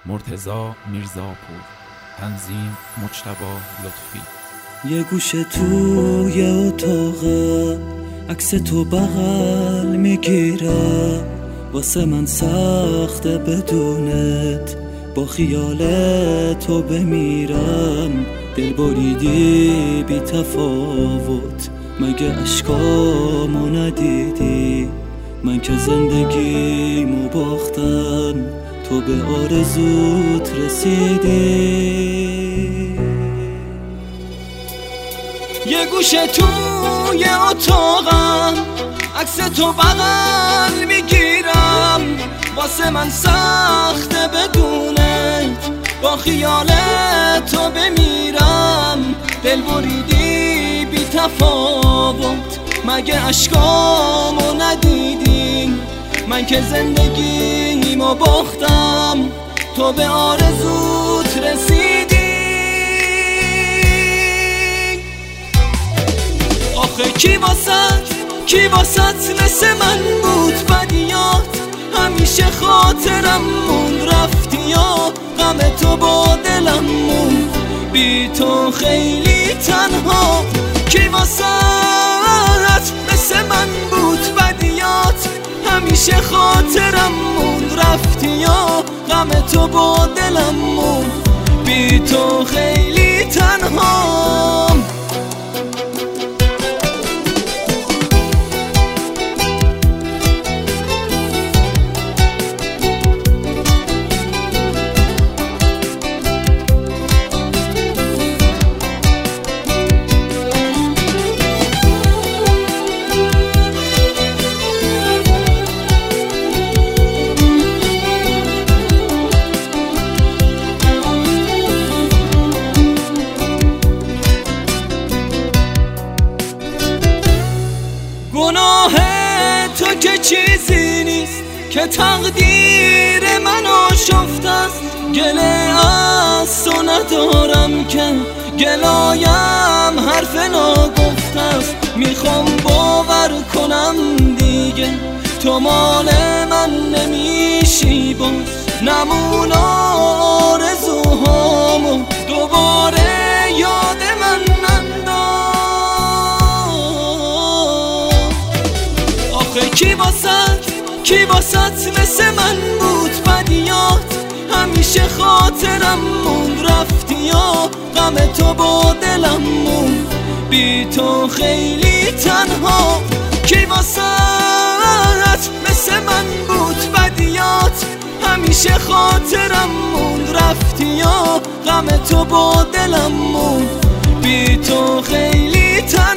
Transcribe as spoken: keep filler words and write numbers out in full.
مرتضی میرزاپور، تنظیم مجتبی لطفی. یه گوشه توی اتاقم عکس تو بغل میگیرم، واسه من سخته بدونت با خیال تو بمیرم. دل بریدی بی تفاوت، مگه عشقامو ندیدی؟ من که زندگیمو باختم، تو به آرزوت رسیدی. یه گوشه توی اتاقم عکس تو بغل میگیرم، واسه من سخته بدونت با خیال تو بمیرم. دل بریدی بی تفاوت، مگه عشقامو ندیدی؟ من که زندگیمو باختم، تو به آرزوت رسیدی. آخه کی واسط کی واسط مثل من بود بدیات؟ همیشه خاطرم مون، رفتی یا غم تو با دلم مون. بی تو خیلی تنها. کی واسط مثل من بود بدیات؟ همیشه خاطرم مون، رفتی یا غم تو با دلم مون. بی تو خیلی تنها. گناه تو که چیزی نیست که تقدیر من آشفته است. گله از تو ندارم که گلایم حرف ناگفته است. میخوام باور کنم دیگه تو مال من نمیشی، باز نمون آرزوهامو دوباره یاد من ننداز. کی واسط کی واسط مثل من بود بدیات؟ همیشه خاطرم مون، رفتی یا غم تو با دلم مون. بی تو خیلی تنها. کی واسط مثل من بود بدیات؟ همیشه خاطرم مون، رفتی یا غم تو با دلم مون. بی تو خیلی تنها.